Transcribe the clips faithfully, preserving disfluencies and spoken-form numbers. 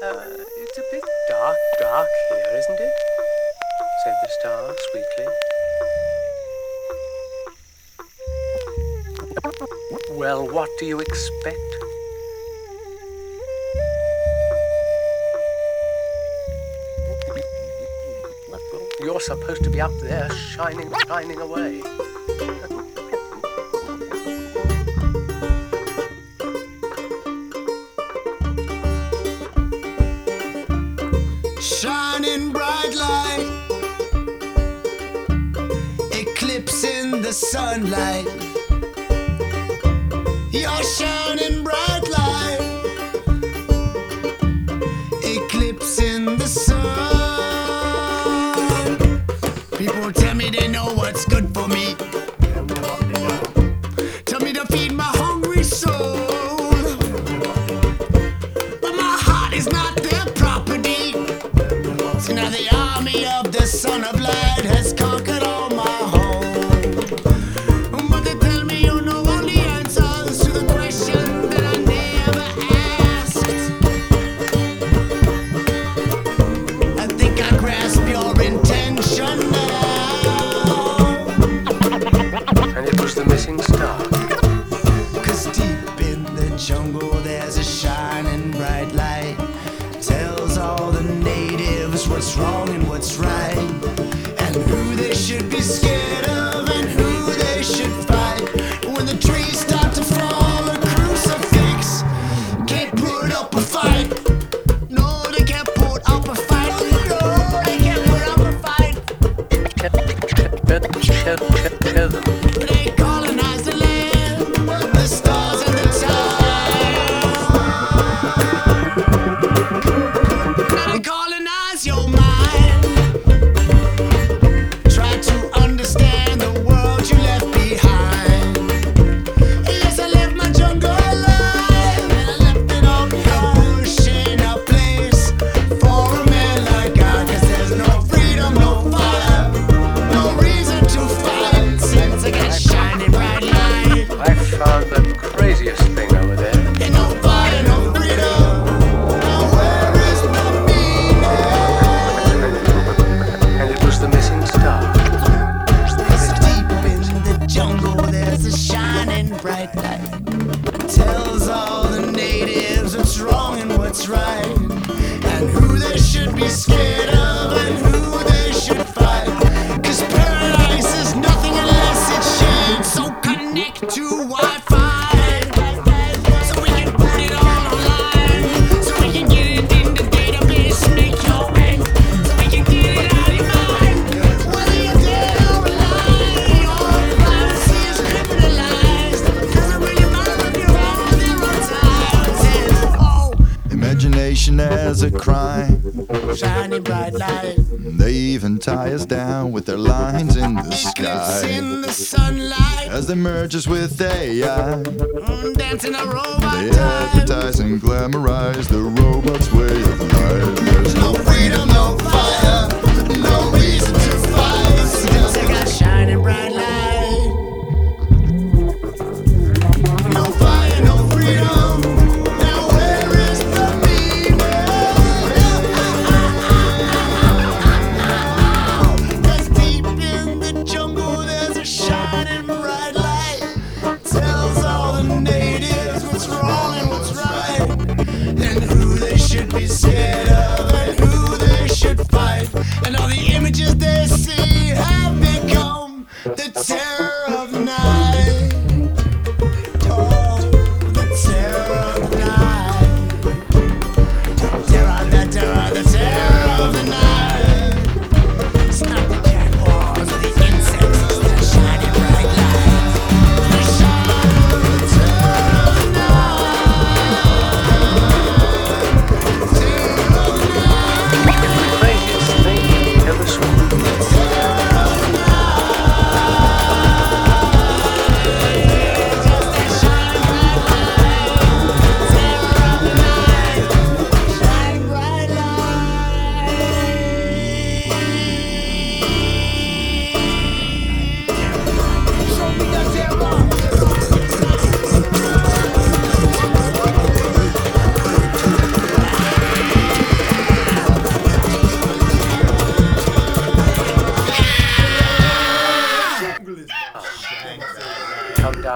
Uh, it's a bit dark, dark here, isn't it? Said the star sweetly. Well, what do you expect? You're supposed to be up there, shining, shining away. Shining bright light, eclipsing the sunlight. You're shining bright light, eclipsing the sun. People tell me they know what's good for me. Tell me to feed my hungry soul, but my heart is not their property. So now the army of the Son of Light has conquered all my home. But they tell me you know all the answers to the question that I never asked. I think I grasp your intention now. And it was the missing star. Cause deep in the jungle there's a shining bright light. Tells all the natives what's wrong and what's right, and who they should be scared of and who they should fight. When the trees start to fall, a crucifix can't put up a fight. No, they can't put up a fight. No, they can't put up a fight. They colonize the land, the stars and the time. Colonize your mind. Try to understand the world you left behind. Yes, I left my jungle alive, and I left it all pushing a place for a man like I. Cause there's no freedom, no fire, no reason to fight. Since I got shining bright light, I found the craziest thing over there. and no fire, no freedom. Now where is the meaning? And it was the missing star. Cause deep in the jungle there's a shining bright light. Tells all the natives what's wrong and what's right, and who they should be scared of and who they should fight. Cause paradise is nothing unless it's shared. So connect to Wi-Fi, so we can put it all online, so we can get it in the database, make your way, so we can get it out of your mind. Whether you're dead or alive, your privacy is criminalized. Doesn't really matter if you're on there on time. It says, oh, Imagination as a crime. shining bright light, They even tie us down with their lines in the eclipse sky. in the sunlight, As they merge us with A I, mm, dancing a robot they time. advertise and glamorize the robot's way of life. There's No freedom, no fire, no reason to fight. Since I got shining bright light, no fire, no freedom. Now where is the meaning? 'Cause deep in the jungle there's a shining bright light. Tells all the natives what's wrong and what's right, and who they should be scared of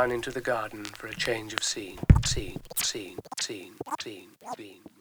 down into the garden for a change of scene, scene, scene, scene, scene, scene.